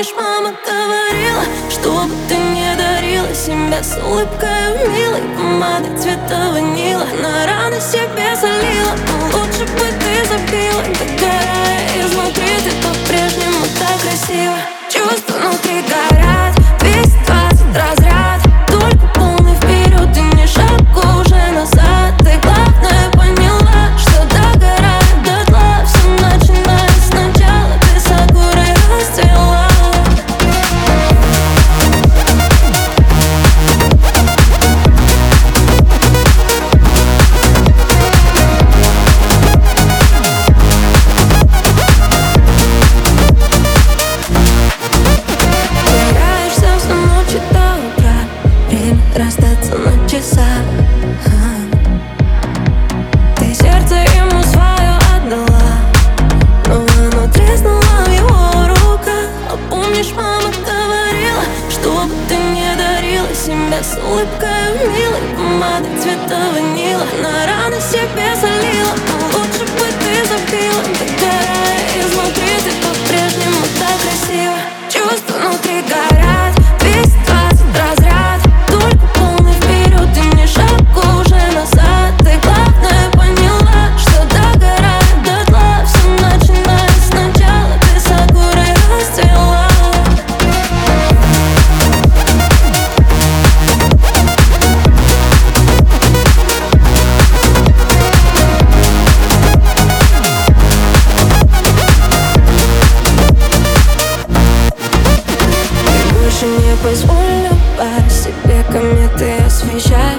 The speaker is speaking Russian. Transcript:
помнишь, мама говорила, чтобы ты не дарила себя с улыбкой милой, помадой цвета ванила, на раны себе залила. Но лучше бы ты забила, догорая изнутри, ты по-прежнему так красива. Чувства внутри горят, 220 разряд, только полный вперед и ни шагу уже назад. Ты главное поняла, что догорает дотла, все начинает сначала, ты сакурой расцвела. Расстаться на часах. Ты сердце ему свое отдала, но оно треснуло в его руках. А помнишь, мама говорила, чтобы ты не дарила себя с улыбкой милой, помадой цвета ванила, на раны себе залила. Но лучше бы ты забила, догорая изнутри, ты по-прежнему так красива. Чувства внутри горят, 220 разряд, только полный вперед и ни шагу уже назад. Ты главное поняла, что догорает дотла, все начинает сначала, ты сакурой расцвела. Я больше не позволю себе кометы освещать.